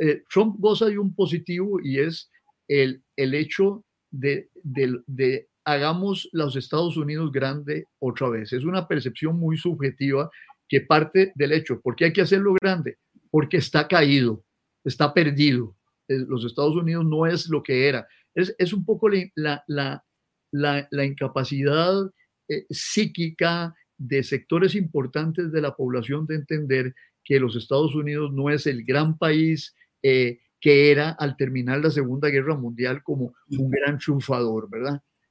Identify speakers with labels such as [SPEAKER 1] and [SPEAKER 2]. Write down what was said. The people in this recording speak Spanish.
[SPEAKER 1] Trump goza de un positivo y es el hecho de hagamos los Estados Unidos grande otra vez. Es una percepción muy subjetiva que parte del hecho. ¿Por qué hay que hacerlo grande? Porque está caído, está perdido. Los Estados Unidos no es lo que era. Es un poco la incapacidad psíquica de sectores importantes de la población de entender que los Estados Unidos no es el gran país que era al terminar la Segunda Guerra Mundial como un gran triunfador, ¿verdad?